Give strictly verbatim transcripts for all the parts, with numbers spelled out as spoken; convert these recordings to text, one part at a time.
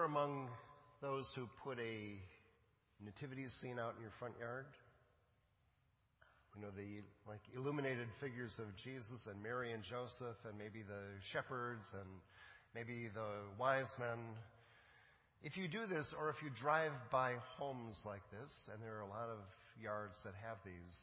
among those who put a nativity scene out in your front yard? You know, the like illuminated figures of Jesus and Mary and Joseph and maybe the shepherds and maybe the wise men. If you do this, or if you drive by homes like this, and there are a lot of yards that have these,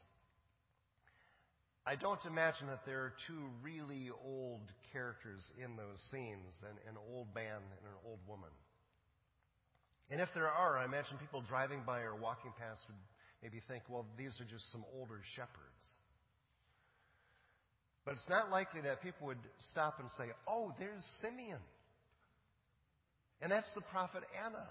I don't imagine that there are two really old characters in those scenes, an, an old man and an old woman. And if there are, I imagine people driving by or walking past would maybe think, well, these are just some older shepherds. But it's not likely that people would stop and say, oh, there's Simeon. And that's the prophet Anna.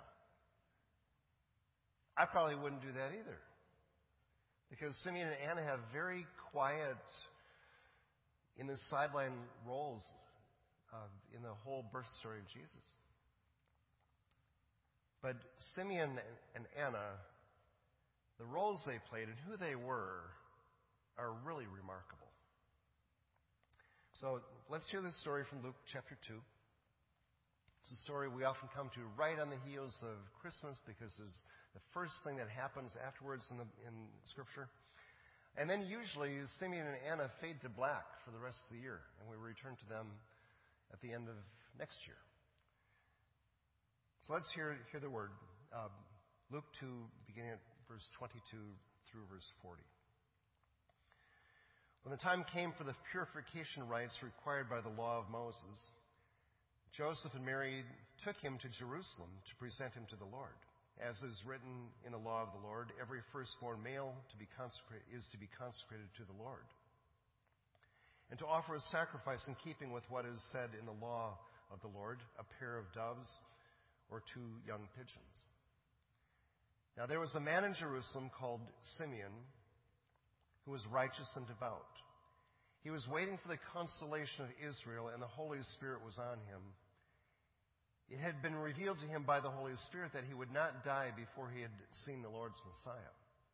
I probably wouldn't do that either. Because Simeon and Anna have very quiet, in the sideline roles uh, in the whole birth story of Jesus. But Simeon and Anna, the roles they played and who they were, are really remarkable. So let's hear this story from Luke chapter two. It's a story we often come to right on the heels of Christmas because it's the first thing that happens afterwards in, the, in Scripture. And then usually Simeon and Anna fade to black for the rest of the year, and we return to them at the end of next year. So let's hear, hear the word. Uh, Luke two, beginning at verse twenty-two through verse forty. When the time came for the purification rites required by the law of Moses, Joseph and Mary took him to Jerusalem to present him to the Lord. As is written in the law of the Lord, every firstborn male to be consecrated is to be consecrated to the Lord, and to offer a sacrifice in keeping with what is said in the law of the Lord, a pair of doves or two young pigeons. Now there was a man in Jerusalem called Simeon who was righteous and devout. He was waiting for the consolation of Israel, and the Holy Spirit was on him. It had been revealed to him by the Holy Spirit that he would not die before he had seen the Lord's Messiah.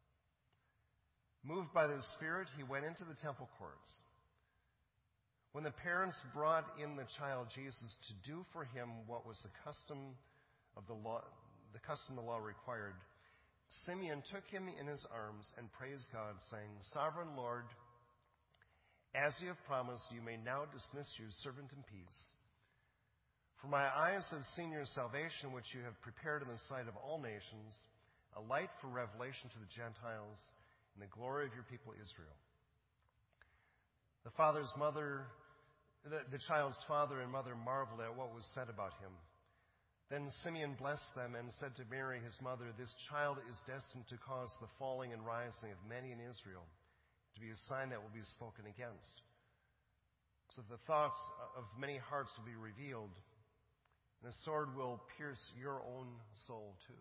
Moved by the Spirit, he went into the temple courts. When the parents brought in the child Jesus to do for him what was the custom of the law, the custom the law required, Simeon took him in his arms and praised God, saying, "Sovereign Lord, as you have promised, you may now dismiss your servant in peace. For my eyes have seen your salvation, which you have prepared in the sight of all nations, a light for revelation to the Gentiles, and the glory of your people Israel." The father's mother, the, the child's father and mother marveled at what was said about him. Then Simeon blessed them and said to Mary, his mother, "This child is destined to cause the falling and rising of many in Israel, to be a sign that will be spoken against, so that the thoughts of many hearts will be revealed, and a sword will pierce your own soul too."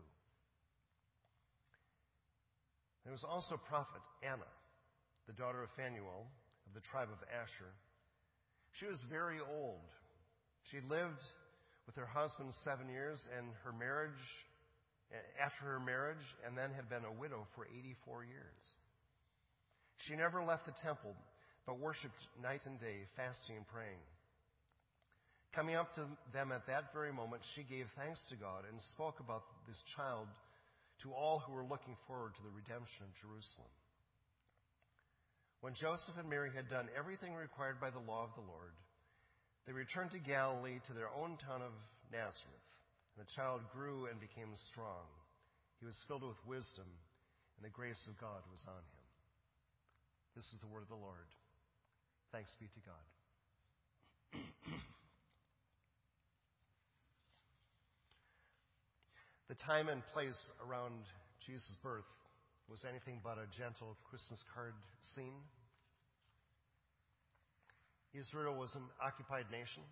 There was also a prophet, Anna, the daughter of Phanuel, of the tribe of Asher. She was very old. She had lived with her husband seven years, and her marriage, after her marriage, and then had been a widow for eighty-four years. She never left the temple, but worshipped night and day, fasting and praying. Coming up to them at that very moment, she gave thanks to God and spoke about this child to all who were looking forward to the redemption of Jerusalem. When Joseph and Mary had done everything required by the law of the Lord, they returned to Galilee, to their own town of Nazareth. And the child grew and became strong. He was filled with wisdom, and the grace of God was on him. This is the word of the Lord. Thanks be to God. The time and place around Jesus' birth was anything but a gentle Christmas card scene. Israel was an occupied nation.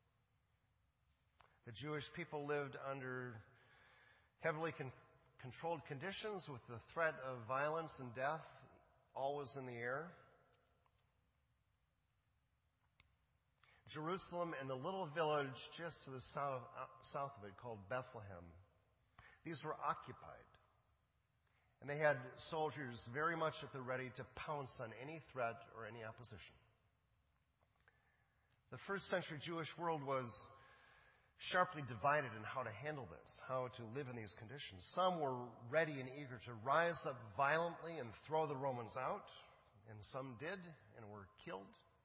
The Jewish people lived under heavily con- controlled conditions with the threat of violence and death always in the air. Jerusalem and the little village just to the south, south of it called Bethlehem, these were occupied. And they had soldiers very much at the ready to pounce on any threat or any opposition. The first century Jewish world was sharply divided in how to handle this, how to live in these conditions. Some were ready and eager to rise up violently and throw the Romans out, and some did and were killed.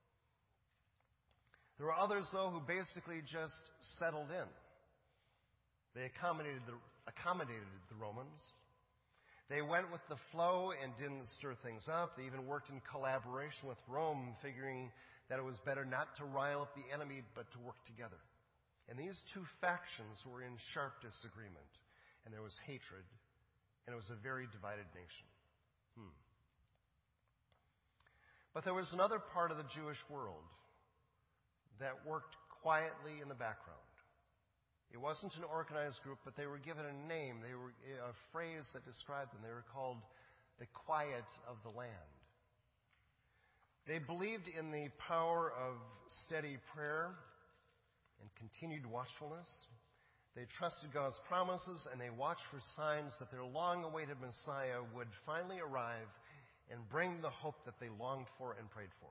There were others, though, who basically just settled in. They accommodated the, accommodated the Romans. They went with the flow and didn't stir things up. They even worked in collaboration with Rome, figuring that it was better not to rile up the enemy, but to work together. And these two factions were in sharp disagreement, and there was hatred, and it was a very divided nation. Hmm. But there was another part of the Jewish world that worked quietly in the background. It wasn't an organized group, but they were given a name. They were a phrase that described them. They were called the quiet of the land. They believed in the power of steady prayer and continued watchfulness. They trusted God's promises, and they watched for signs that their long-awaited Messiah would finally arrive and bring the hope that they longed for and prayed for.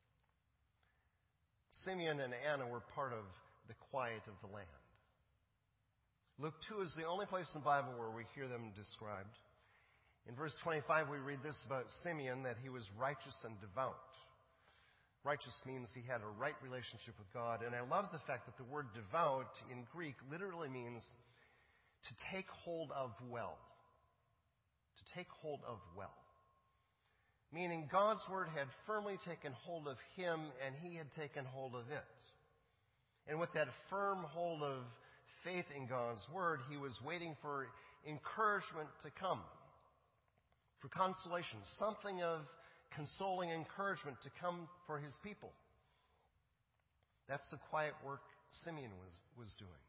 Simeon and Anna were part of the quiet of the land. Luke two is the only place in the Bible where we hear them described. In verse twenty-five, we read this about Simeon, that he was righteous and devout. Righteous means he had a right relationship with God. And I love the fact that the word devout in Greek literally means to take hold of well. To take hold of well. Meaning God's word had firmly taken hold of him, and he had taken hold of it. And with that firm hold of faith in God's word, he was waiting for encouragement to come, for consolation, something of consoling encouragement to come for his people. That's the quiet work Simeon was, was doing.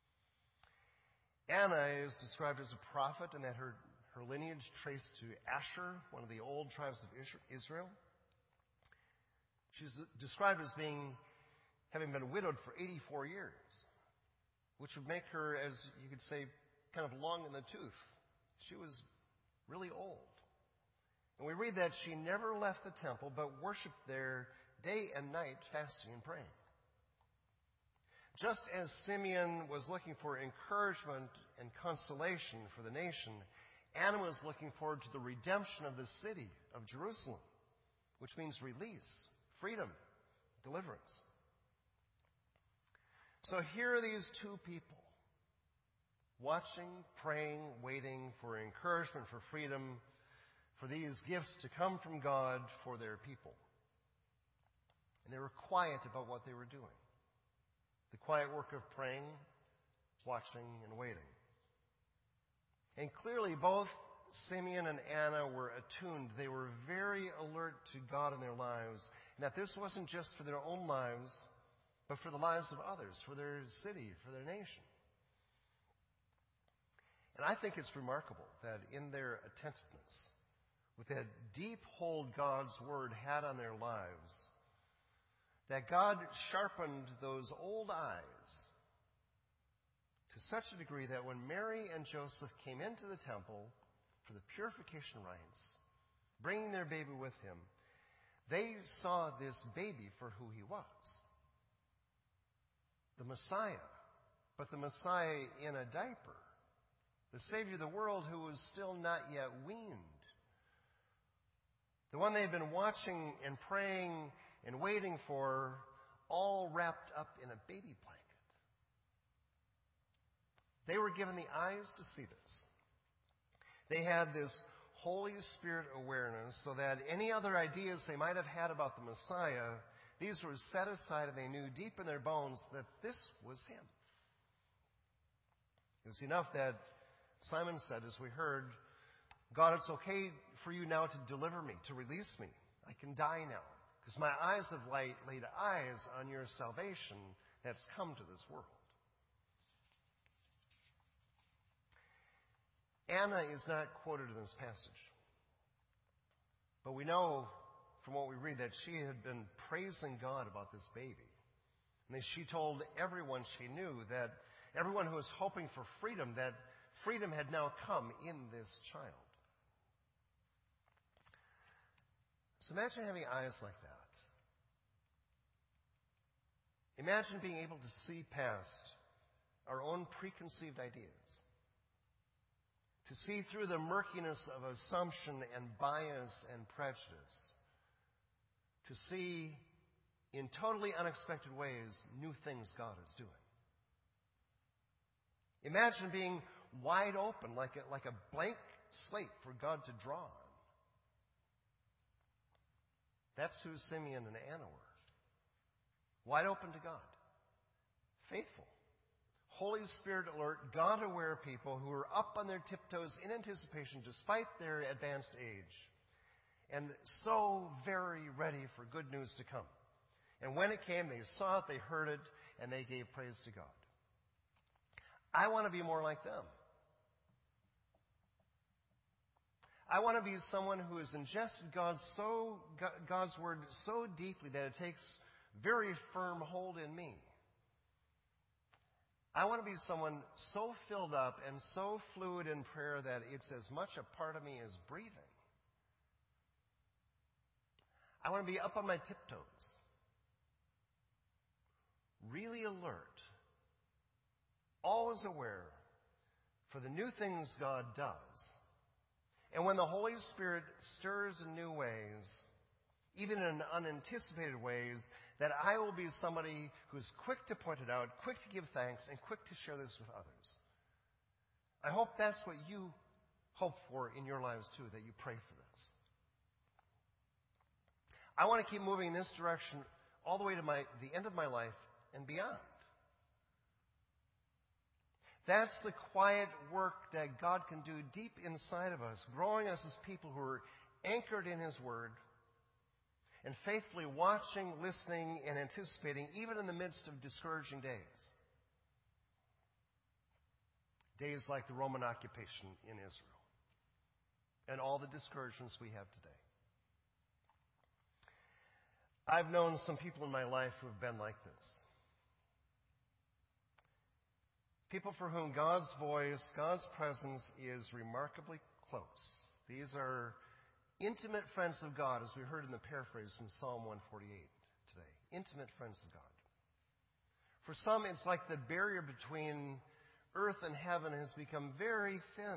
Anna is described as a prophet, and that her, her lineage traced to Asher, one of the old tribes of Israel. She's described as being, having been widowed for eighty-four years, which would make her, as you could say, kind of long in the tooth. She was really old. And we read that she never left the temple, but worshiped there day and night, fasting and praying. Just as Simeon was looking for encouragement and consolation for the nation, Anna was looking forward to the redemption of the city of Jerusalem, which means release, freedom, deliverance. So here are these two people, watching, praying, waiting for encouragement, for freedom, for these gifts to come from God for their people. And they were quiet about what they were doing. The quiet work of praying, watching, and waiting. And clearly both Simeon and Anna were attuned. They were very alert to God in their lives. And that this wasn't just for their own lives, but for the lives of others, for their city, for their nation. And I think it's remarkable that in their attentiveness, with that deep hold God's word had on their lives, that God sharpened those old eyes to such a degree that when Mary and Joseph came into the temple for the purification rites, bringing their baby with him, they saw this baby for who he was. The Messiah, but the Messiah in a diaper. The Savior of the world who was still not yet weaned. The one they had been watching and praying and waiting for, all wrapped up in a baby blanket. They were given the eyes to see this. They had this Holy Spirit awareness so that any other ideas they might have had about the Messiah, these were set aside, and they knew deep in their bones that this was him. It was enough that Simon said, as we heard, God, it's okay for you now to deliver me, to release me. I can die now, because my eyes have laid, laid eyes on your salvation that's come to this world. Anna is not quoted in this passage, but we know from what we read that she had been praising God about this baby. And that she told everyone she knew, that everyone who was hoping for freedom, that freedom had now come in this child. So imagine having eyes like that. Imagine being able to see past our own preconceived ideas, to see through the murkiness of assumption and bias and prejudice, to see in totally unexpected ways new things God is doing. Imagine being wide open, like a, like a blank slate for God to draw on. That's who Simeon and Anna were. Wide open to God. Faithful. Holy Spirit alert, God-aware people who were up on their tiptoes in anticipation despite their advanced age. And so very ready for good news to come. And when it came, they saw it, they heard it, and they gave praise to God. I want to be more like them. I want to be someone who has ingested God's, so, God's word so deeply that it takes very firm hold in me. I want to be someone so filled up and so fluid in prayer that it's as much a part of me as breathing. I want to be up on my tiptoes, really alert, always aware for the new things God does. And when the Holy Spirit stirs in new ways, even in unanticipated ways, that I will be somebody who's quick to point it out, quick to give thanks, and quick to share this with others. I hope that's what you hope for in your lives too, that you pray for this. I want to keep moving in this direction all the way to my, the end of my life and beyond. That's the quiet work that God can do deep inside of us, growing us as people who are anchored in His Word and faithfully watching, listening, and anticipating, even in the midst of discouraging days. Days like the Roman occupation in Israel and all the discouragements we have today. I've known some people in my life who have been like this. People for whom God's voice, God's presence is remarkably close. These are intimate friends of God, as we heard in the paraphrase from Psalm one forty-eight today. Intimate friends of God. For some, it's like the barrier between earth and heaven has become very thin.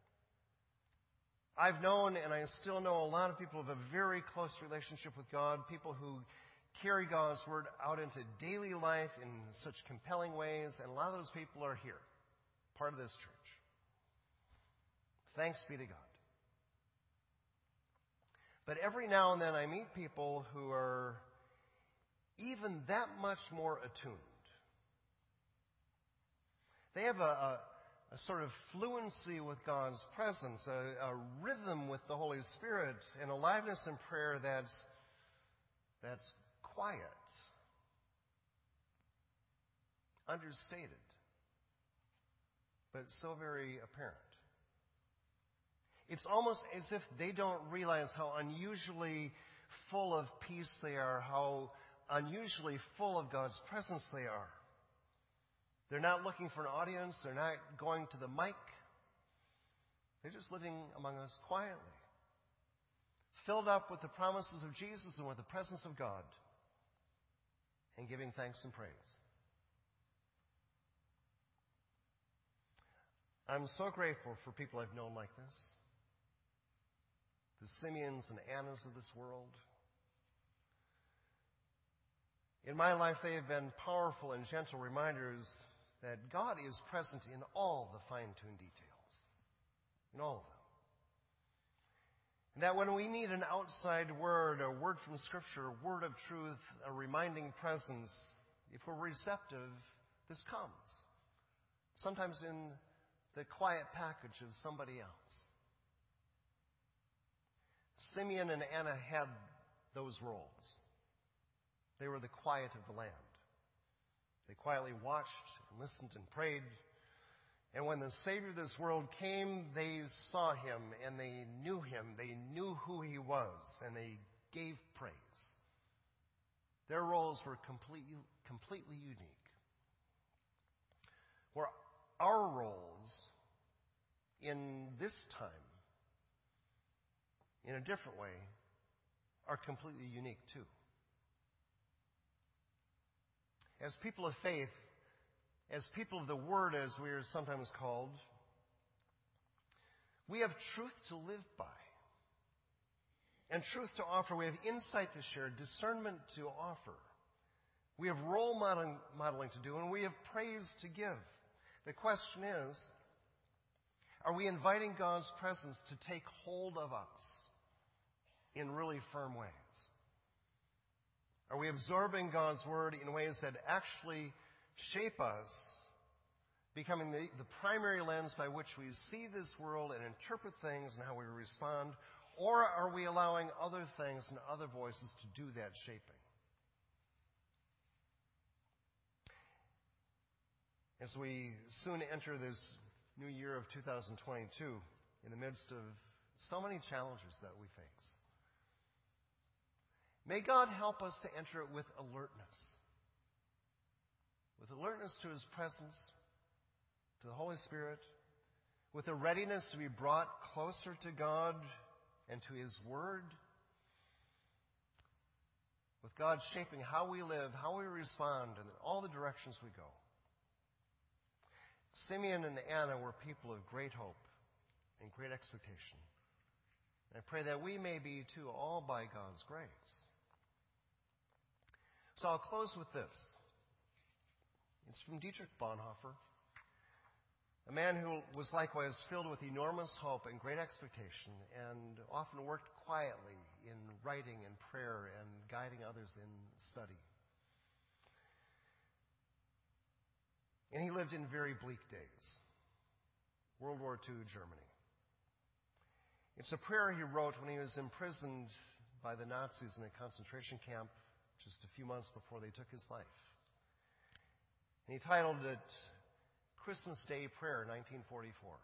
I've known, and I still know, a lot of people who have a very close relationship with God, people who carry God's Word out into daily life in such compelling ways, and a lot of those people are here, part of this church. Thanks be to God. But every now and then I meet people who are even that much more attuned. They have a, a, a sort of fluency with God's presence, a, a rhythm with the Holy Spirit, and aliveness in prayer that's, that's quiet, understated, but so very apparent. It's almost as if they don't realize how unusually full of peace they are, how unusually full of God's presence they are. They're not looking for an audience. They're not going to the mic. They're just living among us quietly, filled up with the promises of Jesus and with the presence of God, and giving thanks and praise. I'm so grateful for people I've known like this. The Simeons and Annas of this world. In my life, they have been powerful and gentle reminders that God is present in all the fine-tuned details. In all of them. And that when we need an outside word, a word from Scripture, a word of truth, a reminding presence, if we're receptive, this comes. Sometimes in the quiet package of somebody else. Simeon and Anna had those roles. They were the quiet of the land. They quietly watched and listened and prayed. And when the Savior of this world came, they saw Him and they knew Him. They knew who He was and they gave praise. Their roles were completely, completely unique. Where our roles in this time, in a different way, are completely unique too. As people of faith, as people of the Word, as we are sometimes called, we have truth to live by and truth to offer. We have insight to share, discernment to offer. We have role modeling, modeling to do, and we have praise to give. The question is, are we inviting God's presence to take hold of us in really firm ways? Are we absorbing God's Word in ways that actually shape us, becoming the, the primary lens by which we see this world and interpret things and how we respond? Or are we allowing other things and other voices to do that shaping? As we soon enter this new year of two thousand twenty-two, in the midst of so many challenges that we face, may God help us to enter it with alertness. With alertness to His presence, to the Holy Spirit, with a readiness to be brought closer to God and to His Word, with God shaping how we live, how we respond, and in all the directions we go. Simeon and Anna were people of great hope and great expectation. And I pray that we may be too, all by God's grace. So I'll close with this. It's from Dietrich Bonhoeffer, a man who was likewise filled with enormous hope and great expectation and often worked quietly in writing and prayer and guiding others in study. And he lived in very bleak days. World War Two Germany. It's a prayer he wrote when he was imprisoned by the Nazis in a concentration camp just a few months before they took his life. And he titled it Christmas Day Prayer, nineteen forty-four.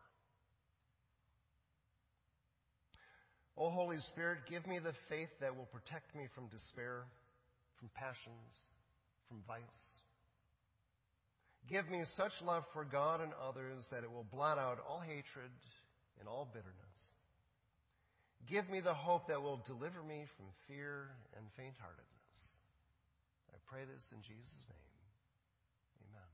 O Holy Spirit, give me the faith that will protect me from despair, from passions, from vice. Give me such love for God and others that it will blot out all hatred and all bitterness. Give me the hope that will deliver me from fear and faint-heartedness. I pray this in Jesus' name. Amen.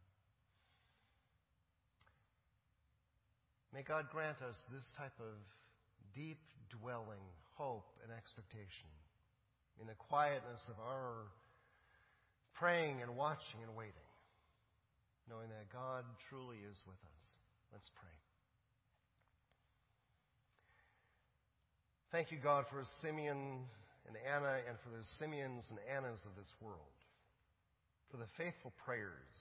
May God grant us this type of deep dwelling hope and expectation in the quietness of our praying and watching and waiting, knowing that God truly is with us. Let's pray. Thank you, God, for Simeon and Anna and for the Simeons and Annas of this world, for the faithful prayers,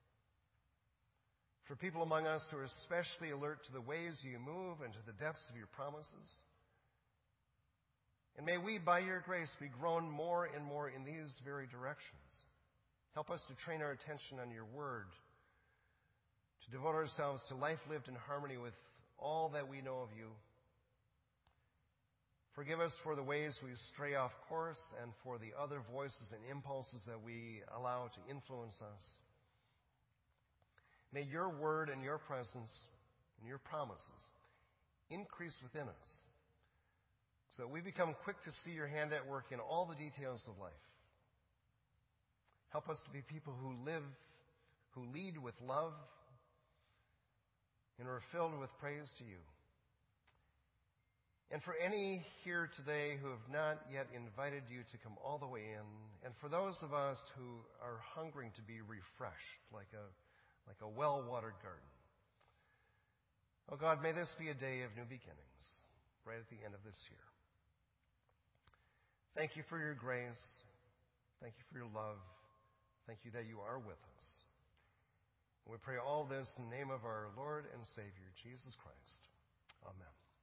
for people among us who are especially alert to the ways you move and to the depths of your promises. And may we, by your grace, be grown more and more in these very directions. Help us to train our attention on your word, to devote ourselves to life lived in harmony with all that we know of you. Forgive us for the ways we stray off course and for the other voices and impulses that we allow to influence us. May your word and your presence and your promises increase within us so that we become quick to see your hand at work in all the details of life. Help us to be people who live, who lead with love, and are filled with praise to you. And for any here today who have not yet invited you to come all the way in, and for those of us who are hungering to be refreshed like a, like a well-watered garden, oh God, may this be a day of new beginnings right at the end of this year. Thank you for your grace. Thank you for your love. Thank you that you are with us. And we pray all this in the name of our Lord and Savior, Jesus Christ. Amen.